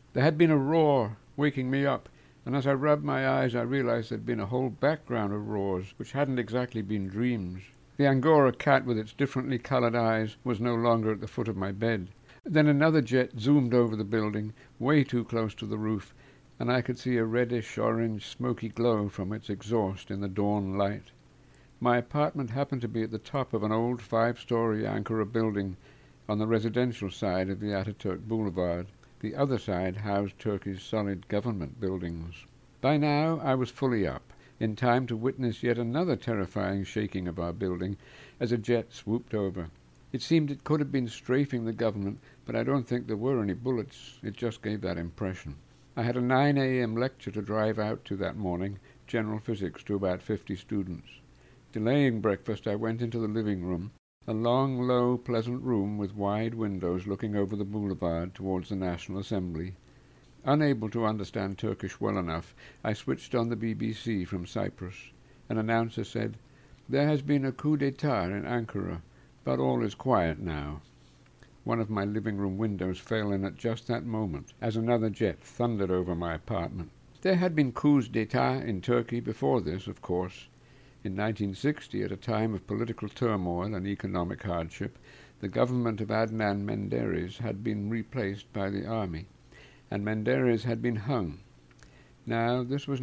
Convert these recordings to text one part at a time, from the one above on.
There had been a roar, waking me up, and as I rubbed my eyes I realized there'd been a whole background of roars, which hadn't exactly been dreams. The Angora cat with its differently colored eyes was no longer at the foot of my bed. Then another jet zoomed over the building, way too close to the roof, and I could see a reddish-orange smoky glow from its exhaust in the dawn light. My apartment happened to be at the top of an old 5-story Ankara building on the residential side of the Ataturk Boulevard. The other side housed Turkey's solid government buildings. By now I was fully up, in time to witness yet another terrifying shaking of our building as a jet swooped over. It seemed it could have been strafing the government, but I don't think there were any bullets. It just gave that impression. I had a 9 a.m. lecture to drive out to that morning, general physics, to about 50 students. Delaying breakfast, I went into the living room, a long, low, pleasant room with wide windows looking over the boulevard towards the National Assembly. Unable to understand Turkish well enough, I switched on the BBC from Cyprus. An announcer said, "There has been a coup d'etat in Ankara, but all is quiet now." One of my living room windows fell in at just that moment, as another jet thundered over my apartment. There had been coups d'etat in Turkey before this, of course. In 1960, at a time of political turmoil and economic hardship, the government of Adnan Menderes had been replaced by the army, and Menderes had been hung. Now, this was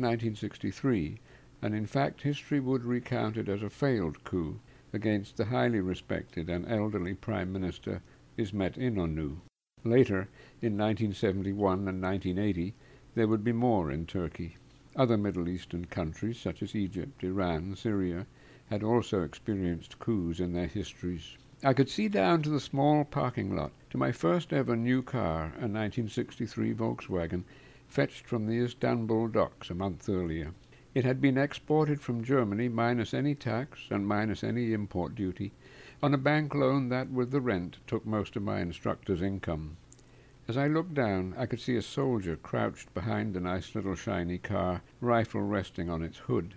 1963, and in fact history would recount it as a failed coup against the highly respected and elderly Prime Minister Ismet İnönü. Later, in 1971 and 1980, there would be more in Turkey. Other Middle Eastern countries, such as Egypt, Iran, Syria, had also experienced coups in their histories. I could see down to the small parking lot, to my first ever new car, a 1963 Volkswagen, fetched from the Istanbul docks a month earlier. It had been exported from Germany minus any tax and minus any import duty, on a bank loan that, with the rent, took most of my instructor's income. As I looked down, I could see a soldier crouched behind the nice little shiny car, rifle resting on its hood.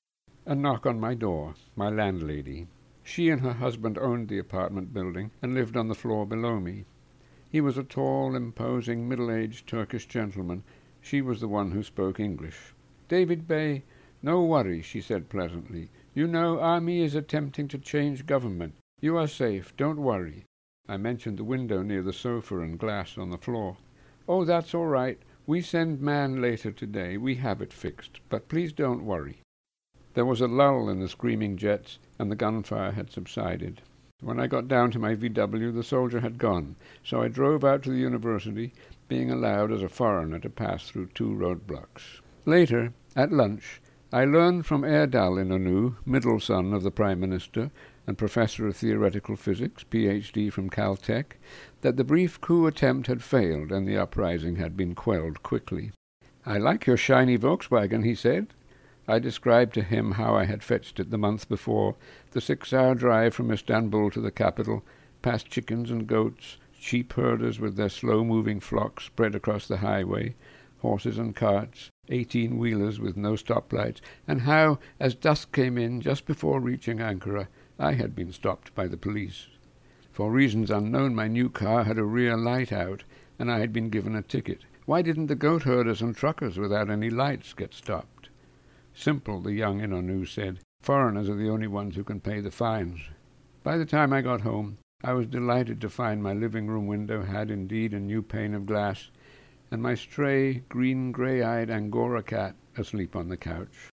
A knock on my door, my landlady. She and her husband owned the apartment building and lived on the floor below me. He was a tall, imposing, middle-aged Turkish gentleman. She was the one who spoke English. "David Bey, no worry," she said pleasantly. "You know, army is attempting to change government. You are safe, don't worry." I mentioned the window near the sofa and glass on the floor. "Oh, that's all right. We send man later today. We have it fixed. But please don't worry." There was a lull in the screaming jets, and the gunfire had subsided. When I got down to my VW, the soldier had gone, so I drove out to the university, being allowed as a foreigner to pass through 2 roadblocks. Later, at lunch, I learned from Erdal İnönü, middle son of the Prime Minister, and professor of theoretical physics, Ph.D. from Caltech, that the brief coup attempt had failed and the uprising had been quelled quickly. "I like your shiny Volkswagen," he said. I described to him how I had fetched it the month before, the 6-hour drive from Istanbul to the capital, past chickens and goats, sheep herders with their slow-moving flocks spread across the highway, horses and carts, 18-wheelers with no stoplights, and how, as dusk came in just before reaching Ankara, I had been stopped by the police. For reasons unknown, my new car had a rear light out, and I had been given a ticket. Why didn't the goat herders and truckers without any lights get stopped? "Simple," the young İnönü said. "Foreigners are the only ones who can pay the fines." By the time I got home, I was delighted to find my living room window had indeed a new pane of glass, and my stray, green, grey-eyed Angora cat asleep on the couch.